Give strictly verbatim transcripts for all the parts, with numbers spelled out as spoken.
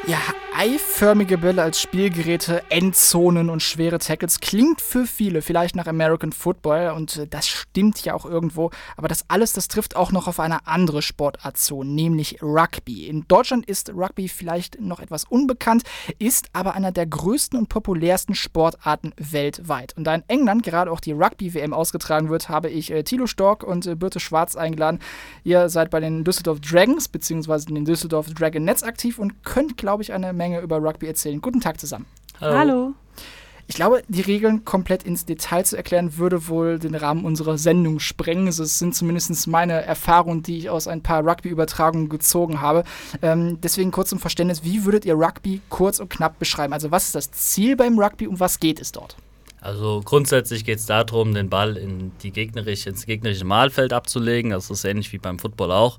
Ja, eiförmige Bälle als Spielgeräte, Endzonen und schwere Tackles klingt für viele vielleicht nach American Football und das stimmt ja auch irgendwo, aber das alles, das trifft auch noch auf eine andere Sportart zu, nämlich Rugby. In Deutschland ist Rugby vielleicht noch etwas unbekannt, ist aber einer der größten und populärsten Sportarten weltweit. Und da in England gerade auch die Rugby-W M ausgetragen wird, habe ich äh, Thilo Stork und äh, Birte Schwarz eingeladen. Ihr seid bei den Düsseldorf Dragons bzw. den Düsseldorf Dragonets aktiv und könnt, glaube ich, eine Menge über Rugby erzählen. Guten Tag zusammen. Hallo. Hallo. Ich glaube, die Regeln komplett ins Detail zu erklären, würde wohl den Rahmen unserer Sendung sprengen. Also es sind zumindest meine Erfahrungen, die ich aus ein paar Rugby-Übertragungen gezogen habe. Ähm, deswegen kurz zum Verständnis, wie würdet ihr Rugby kurz und knapp beschreiben? Also was ist das Ziel beim Rugby und was geht es dort? Also grundsätzlich geht es darum, den Ball in die gegnerische, ins gegnerische Mahlfeld abzulegen. Das ist ähnlich wie beim Football auch.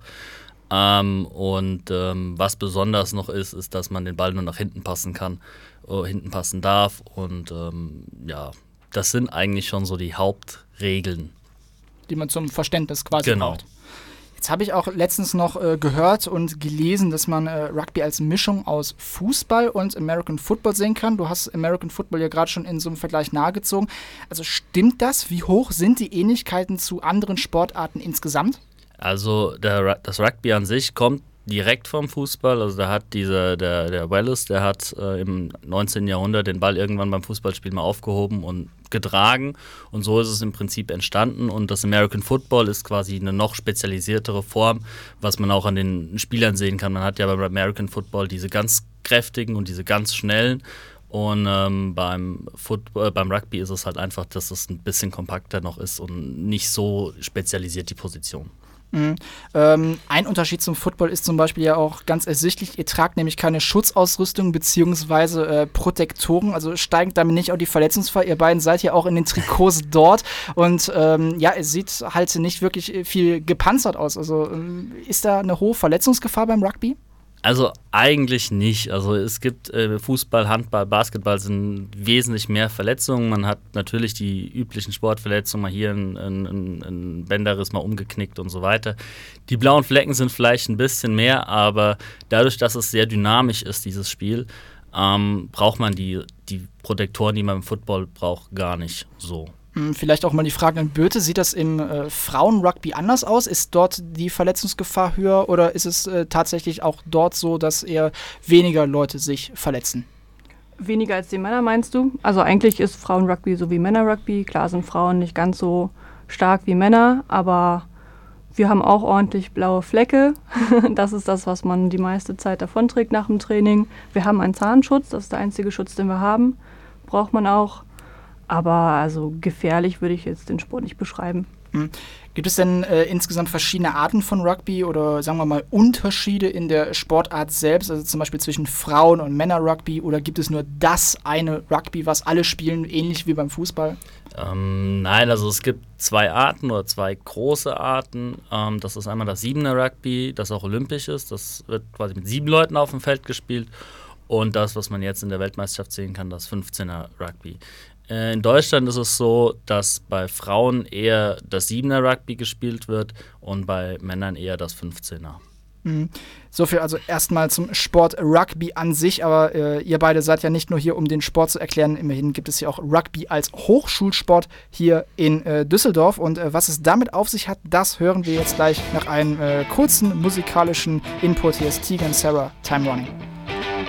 Ähm, und ähm, was besonders noch ist, ist, dass man den Ball nur nach hinten passen kann, äh, hinten passen darf. Und ähm, ja, das sind eigentlich schon so die Hauptregeln. Die man zum Verständnis quasi genau. braucht. Jetzt habe ich auch letztens noch äh, gehört und gelesen, dass man äh, Rugby als Mischung aus Fußball und American Football sehen kann. Du hast American Football ja gerade schon in so einem Vergleich nahegezogen. Also stimmt das? Wie hoch sind die Ähnlichkeiten zu anderen Sportarten insgesamt? Also der, das Rugby an sich kommt direkt vom Fußball. Also da hat dieser, der, der Wallace, der hat äh, im neunzehnten Jahrhundert den Ball irgendwann beim Fußballspiel mal aufgehoben und getragen. Und so ist es im Prinzip entstanden. Und das American Football ist quasi eine noch spezialisiertere Form, was man auch an den Spielern sehen kann. Man hat ja beim American Football diese ganz kräftigen und diese ganz schnellen. Und ähm, beim, Football, äh, beim Rugby ist es halt einfach, dass es ein bisschen kompakter noch ist und nicht so spezialisiert die Position. Mhm. Ähm, ein Unterschied zum Football ist zum Beispiel ja auch ganz ersichtlich, ihr tragt nämlich keine Schutzausrüstung bzw. Äh, Protektoren, also steigt damit nicht auf die Verletzungsgefahr. Ihr beiden seid ja auch in den Trikots dort und ähm, ja, es sieht halt nicht wirklich viel gepanzert aus. Also ähm, ist da eine hohe Verletzungsgefahr beim Rugby? Also eigentlich nicht. Also es gibt äh, Fußball, Handball, Basketball sind wesentlich mehr Verletzungen. Man hat natürlich die üblichen Sportverletzungen, mal hier ein, ein, ein Bänderriss mal umgeknickt und so weiter. Die blauen Flecken sind vielleicht ein bisschen mehr, aber dadurch, dass es sehr dynamisch ist, dieses Spiel, ähm, braucht man die, die Protektoren, die man im Football braucht, gar nicht so. Vielleicht auch mal die Frage an Birte, sieht das im äh, Frauen-Rugby anders aus? Ist dort die Verletzungsgefahr höher oder ist es äh, tatsächlich auch dort so, dass eher weniger Leute sich verletzen? Weniger als die Männer, meinst du? Also eigentlich ist Frauen-Rugby so wie Männer-Rugby. Klar sind Frauen nicht ganz so stark wie Männer, aber wir haben auch ordentlich blaue Flecke. Das ist das, was man die meiste Zeit davonträgt nach dem Training. Wir haben einen Zahnschutz, das ist der einzige Schutz, den wir haben. Braucht man auch. Aber also gefährlich würde ich jetzt den Sport nicht beschreiben. Mhm. Gibt es denn äh, insgesamt verschiedene Arten von Rugby oder sagen wir mal Unterschiede in der Sportart selbst, also zum Beispiel zwischen Frauen- und Männer-Rugby, oder gibt es nur das eine Rugby, was alle spielen, ähnlich wie beim Fußball? Ähm, nein, also es gibt zwei Arten oder zwei große Arten. Ähm, das ist einmal das Siebener-Rugby, das auch olympisch ist. Das wird quasi mit sieben Leuten auf dem Feld gespielt. Und das, was man jetzt in der Weltmeisterschaft sehen kann, das fünfzehner-Rugby. In Deutschland ist es so, dass bei Frauen eher das Siebener-Rugby gespielt wird und bei Männern eher das fünfzehner. Mhm. So viel also erstmal zum Sport Rugby an sich, aber äh, ihr beide seid ja nicht nur hier, um den Sport zu erklären. Immerhin gibt es ja auch Rugby als Hochschulsport hier in äh, Düsseldorf und äh, was es damit auf sich hat, das hören wir jetzt gleich nach einem äh, kurzen musikalischen Input. Hier ist Tegan Sara, Time Running.